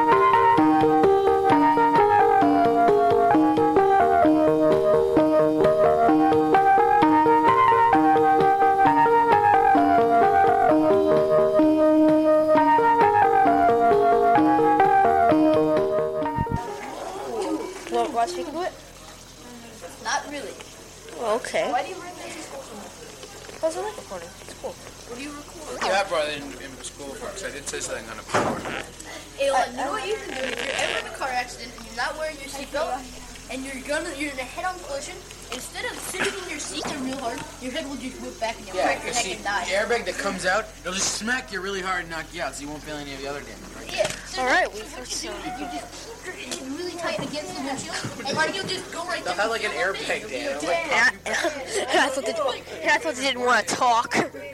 Want to speak to it? Not really. Well, okay. Why do you bring this to school? Because I like recording. It's cool. What do you record? Yeah, I brought it in, in school for because I did say something on a board. Hey, Elon, you know what you can do? If you're ever in a car accident and you're not wearing your seatbelt, and you're gonna you're in a head-on collision, instead of sitting in your seat real hard, your head will just whip back and you'll Yeah, crack your see, neck and die. the airbag that comes out, it'll just smack you really hard and knock you out, so you won't feel any of the other damage, right? Yeah. So All right, so we what so you do is you just keep your head really tight against the windshield, and then you'll just go right They'll there. have like an airbag, Dan. Like, and I, and I thought they, and I thought they didn't want to talk.